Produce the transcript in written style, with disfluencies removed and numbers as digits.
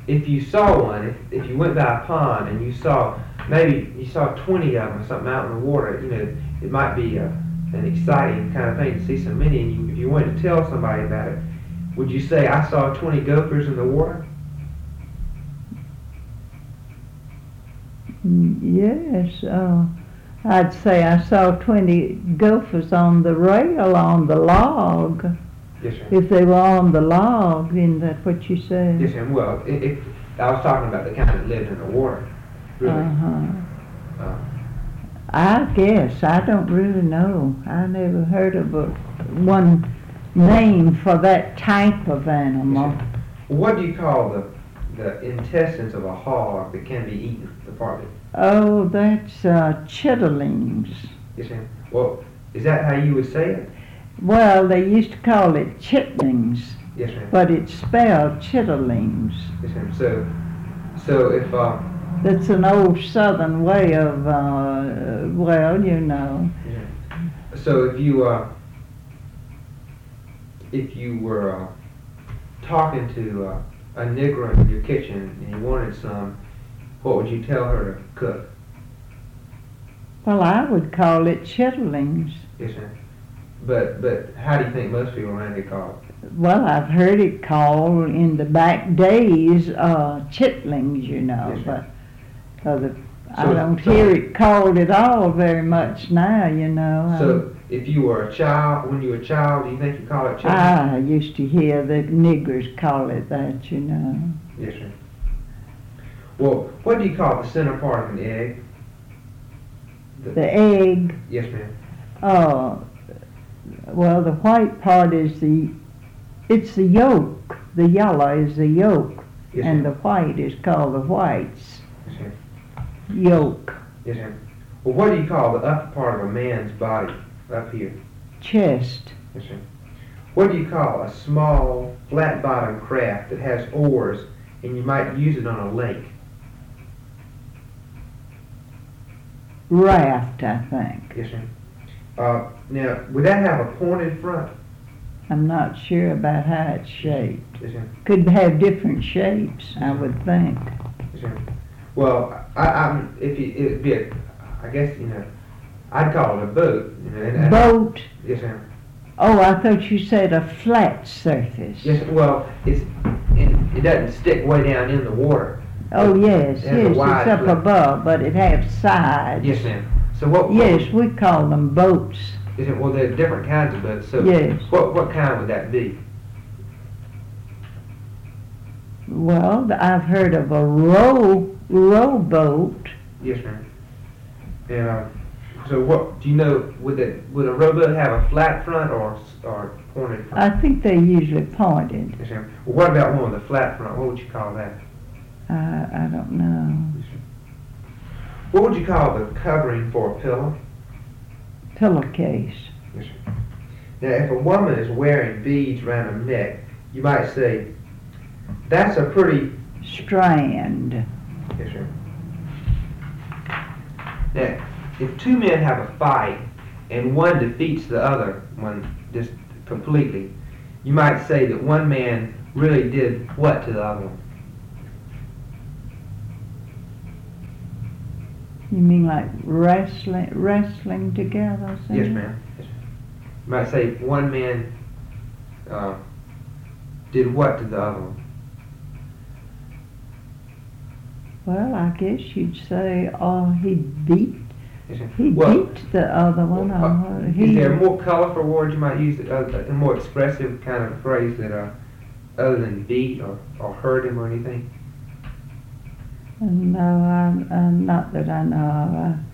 if you saw one, if you went by a pond and you saw, maybe you saw 20 of them or something out in the water, it might be an exciting kind of thing to see so many, and if you wanted to tell somebody about it, would you say, I saw 20 gophers in the water? Yes, I'd say I saw 20 gophers on the rail on the log. Yes, sir. If they were on the log, isn't that what you said? Yes, sir. Well, I was talking about the kind that lived in the water, really. I guess. I don't really know. I never heard of one name for that type of animal. Yes, what do you call the intestines of a hog that can be eaten, the part of it? Oh, that's chitterlings. Yes, ma'am. Well, is that how you would say it? Well, they used to call it chitlings. Yes, ma'am. But it's spelled chitterlings. Yes, ma'am. So if that's an old Southern way of well, you know. Yeah. So if you were talking to a nigger in your kitchen and you wanted some, what would you tell her to cook? Well, I would call it chitterlings. Yes, ma'am. But how do you think most people around here call it? Well, I've heard it called in the back days chitlings, you know, yes, but I don't hear it called at all very much now, you know. So if you were a child, when you were a child, do you think you call it chitlings? I used to hear the niggers call it that, you know. Yes, sir. Well, what do you call the center part of an egg? The egg? Yes, ma'am. Well, the white part is it's the yolk. The yellow is the yolk, yes, and ma'am. the white is called the whites. Yes, ma'am. Yolk. Yes, ma'am. Well, what do you call the upper part of a man's body up here? Chest. Yes, ma'am. What do you call a small, flat-bottomed craft that has oars and you might use it on a lake? Raft, I think. Yes, ma'am. Now, would that have a pointed front? I'm not sure about how it's shaped. Yes, ma'am. Could have different shapes, I would think. Yes, ma'am. Well, it'd be I guess, I'd call it a boat. Boat? Yes, ma'am. Oh, I thought you said a flat surface. Yes, well, it doesn't stick way down in the water. Oh, yes, It has a it's wide up flip. above, but it has sides. Yes, ma'am. So what? Yes, we call them boats. Well, there are different kinds of boats. So yes. What kind would that be? Well, I've heard of a rowboat. Yes, ma'am. And so what do you know? Would a rowboat have a flat front or pointed front? I think they're usually pointed. Yes, ma'am. Well, what about one with a flat front? What would you call that? I don't know. Yes, ma'am. What would you call the covering for a pillow? Pillowcase. Yes, sir. Now, if a woman is wearing beads around her neck, you might say, that's a pretty strand. Yes, sir. Now, if two men have a fight and one defeats the other one just completely, you might say that one man really did what to the other one? You mean like wrestling together? Yes, ma'am. Yes, ma'am. You might say one man did what to the other one? Well, I guess you'd say, he beat. Yes, ma'am. He beat the other one. Is there a more colorful word you might use, a more expressive kind of phrase that other than beat or hurt him or anything? No, not that I know of.